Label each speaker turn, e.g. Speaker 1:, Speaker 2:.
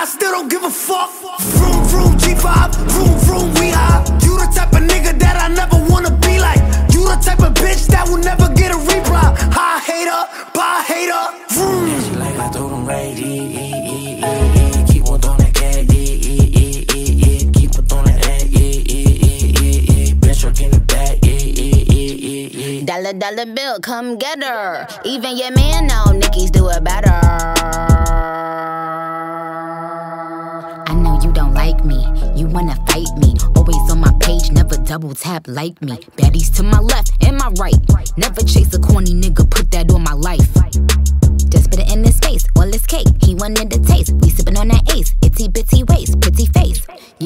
Speaker 1: I still don't give a fuck. Vroom, vroom, G5, vroom, vroom, we high. You the type of nigga that I never wanna be like. You the type of bitch that will never get a reply. High hater, bye hater, vroom.
Speaker 2: She like I told him right, keep on throwing that cat, keep on throwing that bitch up in the back,
Speaker 3: Dollar, dollar bill, come get her. Even your man know Nicki's do it better. I know you don't like me, you wanna fight me. Always on my page, never double tap like me. Baddies to my left and my right. Never chase a corny nigga, put that on my life. Just put it in his face, all his cake. He wanted the taste, we sippin' on that ace. Itty bitty waist, pretty face.